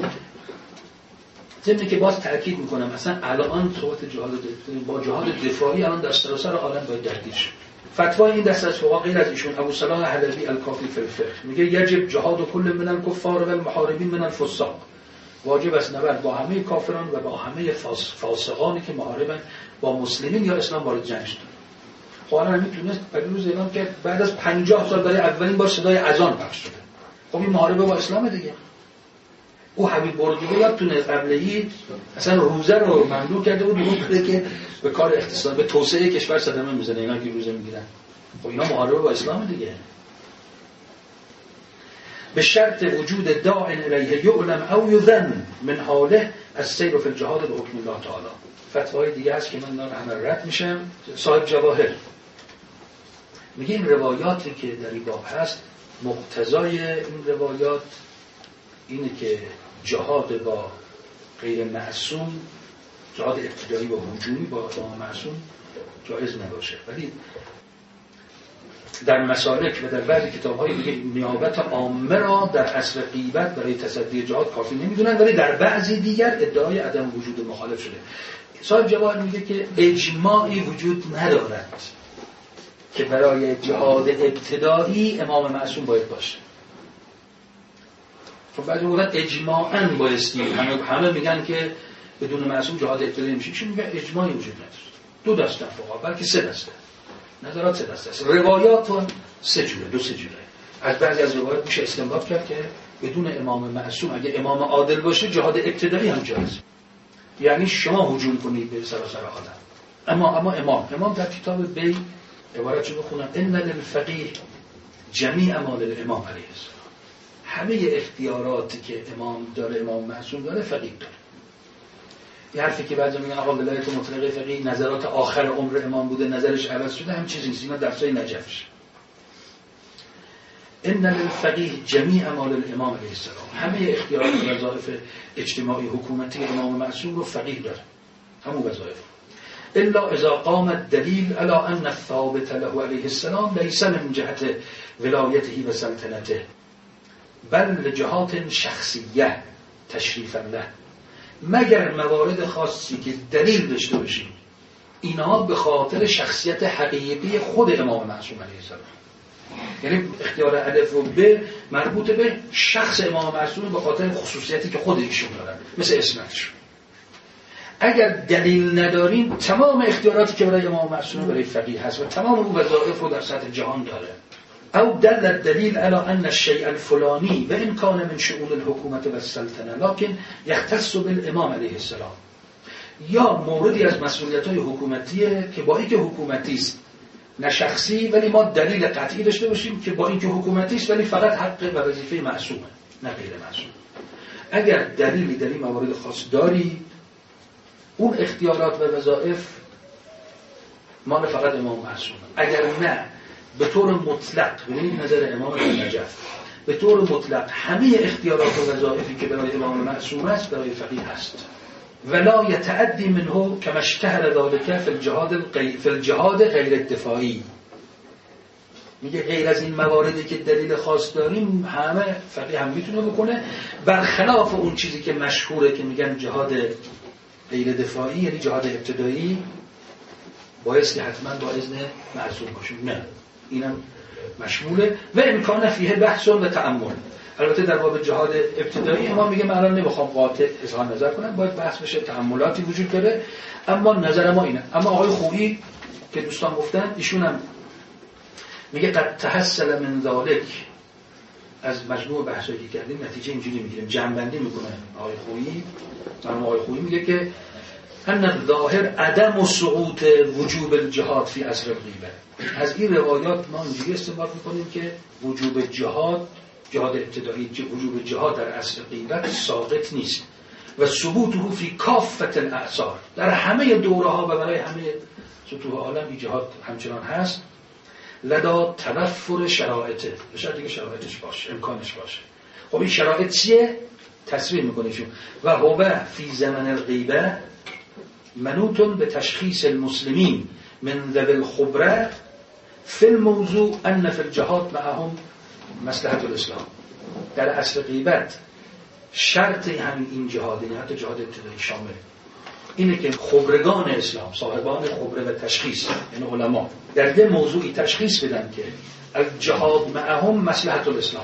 ضمن که باز تأکید میکنم مثلا الان صحبت جهاد با جهاد دفاعی الان در سراسر عالم باید درگیر شد. فتوای این دست از فقها غیر از ایشون ابو صلاح حلبی الکافی فی الفقه میگه یجب جهاد کل من الکفار و المحاربین من الفساق. واجب است نبرد با همه کافران و با همه فاسقانی که محاربن با مسلمین یا اسلام وارد جنگ شدن. خب الان میتونست بعد روز اعلام کرد بعد از 50 سال برای اولین بار صدای اذان پخش شده. خب این محاربه با اسلام دیگه. او حبیب بردیگه یادتونه قبله‌ای اصلا روزه رو ممنوع کرده بود میگه که به کار اقتصاد به توسعه کشور صدمه میزنه اینا که روزه میگیرن. خب اینا محاربه با اسلام دیگه. به شرط وجود داع الیه یعلم او یذن من حاله السیر فی الجهاد بحکم الله تعالی. فتوای دیگه هست که من دارم همه رد میشم. صاحب جواهر میگه این روایاتی که در این باب هست مقتضای این روایات اینه که جهاد با غیر معصوم، جهاد ابتدایی و هجومی با معصوم جایز نباشه. ولی در مسالک و در بعضی کتاب‌های دیگه نیابت عامه را در عصر غیبت برای تصدی جهاد کافی نمیدونن، ولی در بعضی دیگر ادعای عدم وجود مخالف شده. صاحب جواهر میگه که اجماعی وجود ندارد که برای جهاد ابتدایی امام معصوم باید باشه. خب بعضی میگن اجماعاً بایستی، همه میگن که بدون معصوم جهاد ابتدایی میشه. چون میگن اجماعی وجود نداره. دو دسته فقها بلکه سه دسته. نظرات سه دسته است. روایات هم سه جوره، دو سه جوره. از بعضی از روایات میشه استنباط کرد که بدون امام معصوم اگه امام عادل باشه جهاد ابتدایی هم جایز. یعنی شما هجوم کنید به سراسر عالم. اما امام در کتاب بی عبارتشو بخونم ان للفقیه جمیع اعمال الامام علیه السلام. همه اختیاراتی که امام داره امام معصوم داره فقیه داره. یه حرفی که بعضی میگن آقا ولایت مطلقه فقیه نظرات آخر عمر امام بوده نظرش عوض شده، هم چیزی نیست. اینا درسای نجفش. ان للفقیه جمیع اعمال الامام علیه السلام. همه اختیارات و وظایف اجتماعی حکومتی امام معصوم رو فقیه داره. همون وظایف. الا اذا قام الدلیل على ان الثابت له علیه السلام ليس من جهت ولایته و سلطنته بل لجهات شخصیه تشریفا له. مگر موارد خاصی که دلیل داشته باشیم اینها به خاطر شخصیت حقیقی خود امام معصوم علیه السلام، یعنی اختیار الف و ب مربوط به شخص امام معصوم به خاطر خصوصیتی که خود ایشون دارن مثل اسمتش. اگر دلیل نداریم تمام اختیاراتی که برای امام معصوم برای فقیه هست و تمام اون وظایف رو در سطح جهان داره. او دل الدلیل على ان الشيء الفلاني وان كان من شؤون الحكومه والسلطنه لكن يختص بالامام علیه السلام. یا موردی از مسئولیت‌های حکومتیه که با اینکه حکومتی است نه شخصی، ولی ما دلیل قطعی داشته باشیم که با اینکه حکومتی است ولی فقط حق و وظیفه معصومه نه غیر معصوم. اگر دلیلی در این موارد خاص داری اون اختیارات و وظایف مال فقط امام معصومه. اگر نه به طور مطلق، ببینید نظر امام نجف، به طور مطلق همه اختیارات و وظایفی که برای امام معصوم است برای فقیه هست. ولا يتعدي منه كما اشتهر ذلك في الجهاد غیر الدفاعی. میگه غیر از این مواردی که دلیل خاص داریم همه فقیه هم میتونه بکنه، برخلاف اون چیزی که مشهوره که میگن جهاد غیر دفاعی یعنی جهاد ابتدایی بایستی حتما با اذن معصوم باشه. نه، اینم مشموله. و امکان فیه بحث و تأمل. البته در باب جهاد ابتدایی امام میگه من الان نمیخوام قاطع اظهار نظر کنم، باید بحث بشه، تأملاتی وجود داره، اما نظر ما اینه. اما آقای خویی که دوستان گفتن، ایشون هم میگه قد تحصل من ذالک، از مجموع بحثایی که کردیم نتیجه اینجوری میگیریم، جمع‌بندی میکنه آقای خویی. مرحوم آقای خویی میگه که ان الظاهر عدم سقوط وجوب الجهاد فی عصر الغیبه. از این روایات ما اینجوری استنباط میکنیم که وجوب جهاد ابتدایی، وجوب جهاد در عصر غیبت ساقط نیست و ثبوته فی کافة الاعصار، در همه دوره‌ها و برای همه سطوح عالم این جهاد همچنان هست. لدا توفر شرایطه، به شرطی که شرایطش باشه، امکانش باشه. خب این شرایط چیه؟ تصویر میکنیشون و هو فی زمن الغیبه منوط به تشخیص المسلمین من ذوی الخبره فی الموضوع ان فی الجهاد معهم مصلحت الاسلام. در عصر غیبت شرط همین این جهاد، یعنی حتی جهاد ابتدایی شامل اینه که خبرگان اسلام، صاحبان خبره و تشخیص، یعنی علما، در یه موضوعی تشخیص بدن که الجهاد معهم مصلحت الاسلام.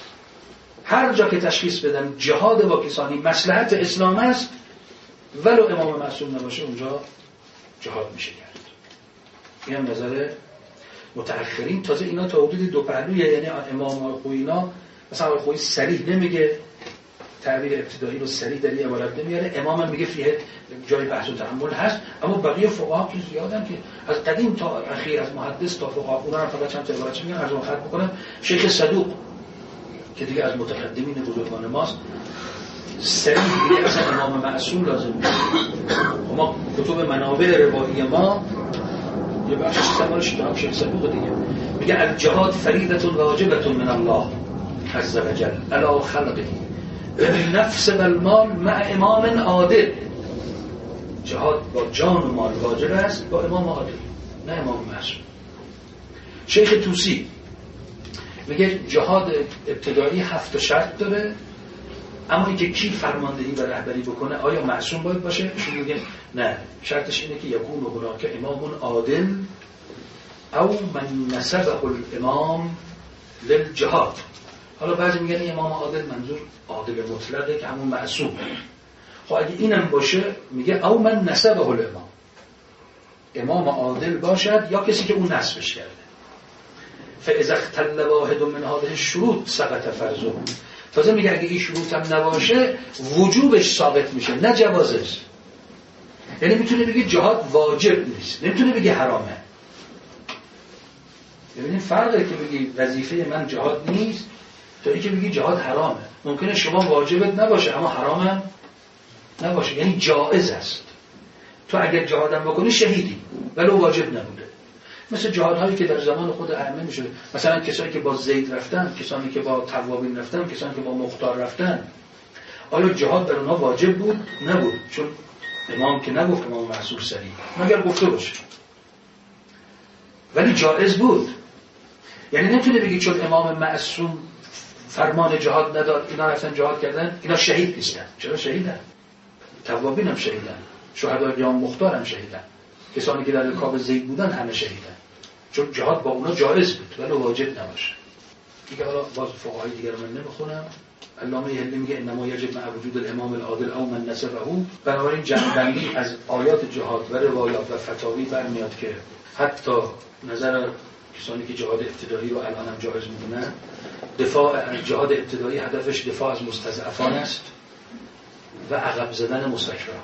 هر جا که تشخیص بدن جهاد با کسانی مصلحت اسلام است، ولو امام معصوم نباشه، اونجا جهاد میشه کرد. این هم نظر متأخرین. تازه اینا تا حدود دو پهلویه، یعنی امام خویی اینا مثلا خویی صریح نمیگه، تعبیر ابتدایی رو صریح در این عبارت نمیاره، امام هم میگه فیه جای بحث و تأمل هست، اما بقیه فقها که زیادن که از قدیم تا اخیر، از محدث تا فقها، اونا هم فقط چند تا عبارت میگن. از اون خط میکنم شیخ صدوق که دیگه از متقدمین بزرگان ماست، صریح دیگه اصلا امام معصوم لازم نیست. ما کتب منابع روایی ما یه بخش استعمالش تا شیخ صدوق دیگه میگه الجهاد فریضة واجبة من الله عز وجل علی خلقه بالنفس والمال مع امام عادل. جهاد با جان و مال واجب است، با امام عادل، نه امام معصوم. شیخ طوسی میگه جهاد ابتدایی 7 شرط داره، اما اینکه کی فرماندهی و رهبری بکنه، آیا معصوم باید باشه؟ ایشون میگه نه، شرطش اینه که یکون هناک امام عادل او من نسبه الامام للجهاد. حالا بعضی میگن امام عادل منظور عادل مطلقه که همون معصوم. خب اگه اینم باشه میگه او من نسبه الامام، امام عادل باشد یا کسی که اون نسبش کرده. فاذا اختل واحد من هذه الشروط سقط فرضه. تازه میگه اگه این شروط هم نباشه وجوبش ثابت میشه، نه جوازش. یعنی میتونه بگه جهاد واجب نیست، نمیتونه بگه حرامه. ببینید فرقه که بگی وظیفه من جهاد نیست تا اینکه بگی جهاد حرامه. ممکنه شما واجبت نباشه اما حرامم نباشه، یعنی جایز است. تو اگر جهادم بکنی شهیدی ولو واجب نبوده. مثل جهادهایی که در زمان خود ائمه میشد، مثلا کسانی که با زید رفتن، کسانی که با توابین رفتن، کسانی که با مختار رفتن، آیا جهاد در اونها واجب بود؟ نبود، چون امام که نگفت، امام معصوم صریح، مگر گفته باشه، ولی جایز بود. یعنی نمیتونه بگی چون امام معصوم فرمان جهاد نداد اینا رفتن جهاد کردن اینا شهید نیستن. چرا شهیدن؟ توابین هم شهیدن، شهدای قیام مختار هم شهیدن، کسانی که در رکاب زید بودن همه شهیدن، چون جهاد با اونا جایز بود ولی واجب نباشه. دیگه حالا باز فقهای دیگر رو من نمیخونم. علامه یحیی میگه انما یجب مع وجود الامام العادل او من نسبه. بنابراین جمع‌بندی از آیات جهاد و روایات و فتاوی برمیاد که حتی نظر کسانی که جهاد ابتدایی رو الان هم جایز میدونن، دفاع از جهاد ابتدایی هدفش دفاع از مستضعفان است و عقب زدن مستکبران،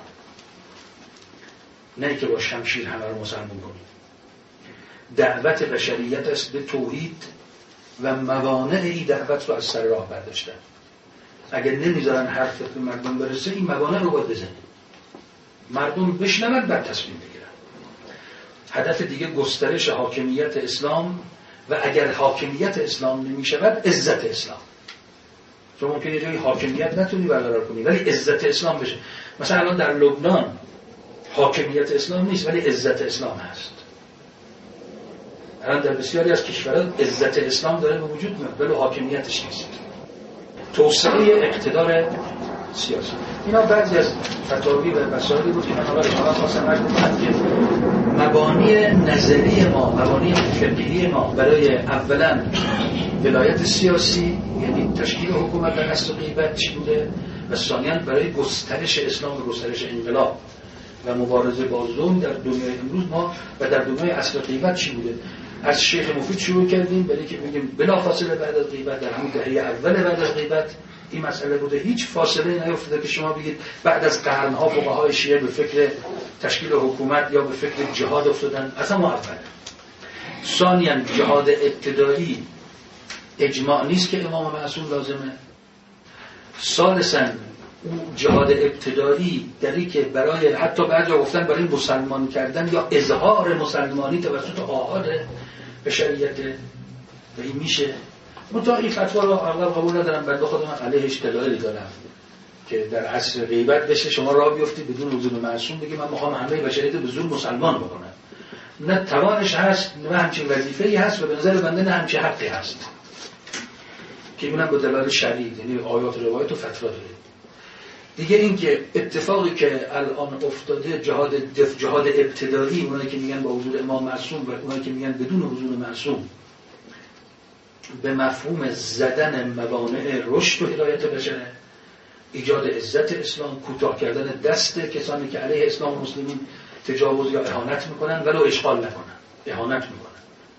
نه که با شمشیر همه رو مسلمان کنید. دعوت بشریت است به توحید و موانع این دعوت رو از سر راه برداشتن. اگر نمیذارن حرف به مردم برسه این موانع رو باید بزنید، مردم بشنون بعد تصمیم بگیرن. هدف دیگه گسترش حاکمیت اسلام و اگر حاکمیت اسلام نمیشود عزت اسلام. چون ممکنه یه جایی حاکمیت نتونی برقرار کنی ولی عزت اسلام بشه. مثلا الان در لبنان حاکمیت اسلام نیست ولی عزت اسلام هست. الان در بسیاری از کشورها عزت اسلام داره به وجود میاد ولی حاکمیتش نیست. توسعه اقتدار سیاسی. اینا بعضی از فتاوی و مسائلی بود که من حالا اشاره خواستم عرض کنم که مبانی نظری ما، مبانی فقهی ما برای اولا ولایت سیاسی یعنی تشکیل حکومت در عصر غیبت چی بوده و ثانیاً برای گسترش اسلام و گسترش انقلاب و مبارزه با ظلم در دنیای امروز ما و در دنیای عصر غیبت چی بوده؟ از شیخ مفید شروع کردیم، برای که میگیم بلافاصله بعد از غیبت، در همون دهه اول بعد از غیبت این مسئله بوده. هیچ فاصله نیفتاده که شما بگید بعد از قرنها فقهای شیعه به فکر تشکیل حکومت یا به فکر جهاد افتادن. اصلا معول. ثانیاً جهاد ابتدایی اجماع نیست که امام معصوم لازمه. ثالثاً اون جهاد ابتدایی دری که برای حتی بعضی گفتن برای مسلمان کردن یا اظهار مسلمانی توسط آحاد بشریت و این میشه. منتها این فتوا رو اغلب قبول ندارم، بنده خودم علیهش دلایلی دارم که در عصر غیبت بشه شما راه بیفتید بدون حضور معصوم بگید من میخوام همه بشریت به زور مسلمان بکنم. نه توانش هست، نه همچین وظیفه‌ای هست و به نظر بنده نه همچین حقی هست که اینم با دلایل شرعی، یعنی آیات و روایت و فتوا داره. دیگه این که اتفاقی که الان افتاده جهاد ابتدایی، اونایی که میگن با حضور امام معصوم و اونایی که میگن بدون حضور معصوم، به مفهوم زدن موانع رشد و هدایت بشره، ایجاد عزت اسلام، کوتاه کردن دست کسانی که علیه اسلام و مسلمین تجاوز یا اهانت میکنن ولو اشغال نکنن، اهانت میکنن.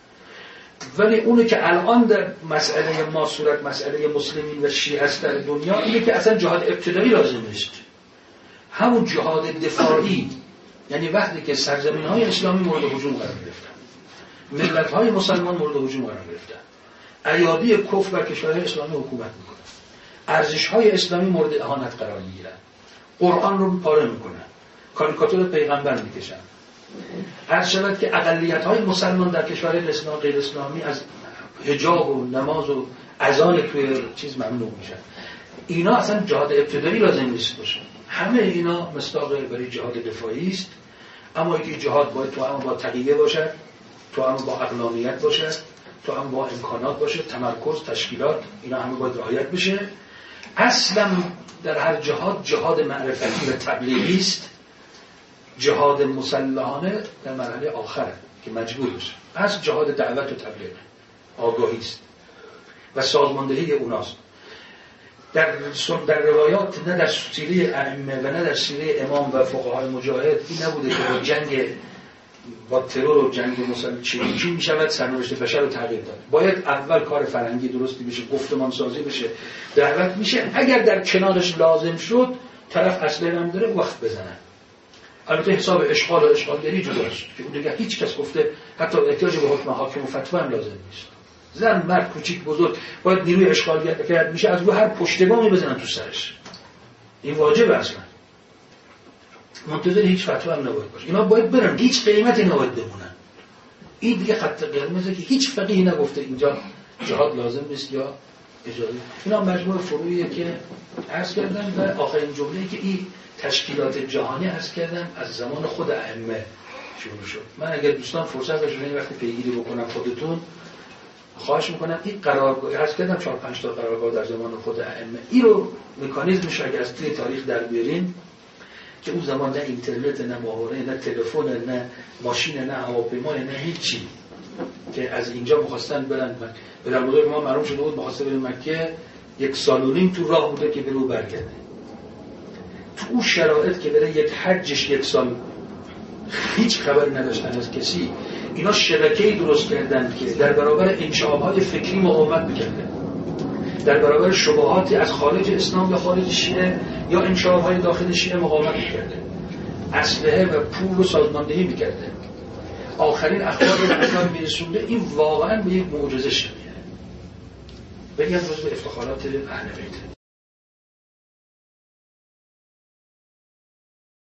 ولی اونی که الان در مسئله ما صورت مسئله مسلمین و شیعه است در دنیا، اینه که اصلا جهاد ابتدایی لازم نیست، همون جهاد دفاعی، یعنی وقتی که سرزمین‌های اسلامی مورد هجوم قرار گرفتن، ملت‌های مسلمان مورد هجوم قرار گرفتن، ایادی کفر و کشورهای اسلامی حکومت میکنن، ارزش‌های اسلامی مورد اهانت قرار میگیرن، قرآن رو پاره میکنن، کاریکاتور پیغمبر میکشن، هر شود که اقلیت‌های مسلمان در کشورهای اسلامی غیر اسلامی از حجاب و نماز و اذان توی چیز ممنوع میشن. اینا اصلا جهاد ابتدایی لازم نیست باشه. همه اینا مصداق برای جهاد دفاعی است، اما اینکه جهاد باید تو هم با تقیه باشه، تو هم با اقلانیت باشه، تو هم با امکانات باشه، تمرکز، تشکیلات، اینا همه باید رعایت بشه. اصلا در هر جهاد معرفتی و تبلیغی است، جهاد مسلحانه در مرحله آخره که مجبور بشه. از جهاد دعوت و تبلیغ آگاهی است و سازماندهی اوناست. در روایات نه در سیره ائمه و نه در سیره امام و فقهای مجاهد این نبوده که با جنگ با ترور و جنگ مسلمان چی میشود سرنوشت بشر رو تغییر داد. باید اول کار فرهنگی درستی بشه، گفتمان سازی بشه، دعوت میشه، اگر در کنارش لازم شد طرف اصلی هم داره وقت بزنن. البته حساب اشغال و اشغالگری جداست که اون دیگه هیچ کس گفته حتی احتیاج به حکم حاکم و فتوا هم لازم نیست. زن، مرد، کوچیک، بزرگ باید نیروی اشغالگر میشه از رو هر پشتبانی بزنن تو سرش. این واجبه اصلا. منتظر هیچ فتوا هم نباید باشه. اینا باید برن، هیچ قیمتی نباید بمونن. این دیگه خط قرمزه که هیچ فقیهی نگفته اینجا جهاد لازم نیست یا اجازه. اینا مجموع فروعیه که عرض کردم و آخرین جمله‌ای که این تشکیلات جهانی عرض کردم از زمان خود ائمه شروع شد. من اگر دوستان فرصت بشه این وقتی پیگیری بکنم خودتون خواهش میکنم این قرارگاه عرض کردم 4-5 تا قرارگاه در زمان خود ائمه این رو مکانیزمش اگر از توی تاریخ در بیارین که اون زمان نه اینترنت، نه ماهواره، نه تلفن، نه ماشین، نه هواپیما، نه هیچی که از اینجا می‌خواستن برن. پدر بزرگ ما معلوم شده بود می‌خواسته بره مکه، 1 سال و نیم تو راه بوده که برو برگرده. تو اون شرایط که بره یک حجش 1 سال هیچ خبری نداشتن از کسی، اینا شبکه‌ای درست کردن که در برابر انشعاب‌های فکری مقاومت می‌کردن، در برابر شبهاتی از خارج اسلام یا خارج شیعه یا انشعاب‌های داخل شیعه مقاومت می‌کردن، اسلحه و پول رو سازماندهی می‌کردن، آخرین اخبار رو اسلام می‌رسونده. این واقعاً به یک معجزه شبیه، بگم جزو افتخارات اهل بیت.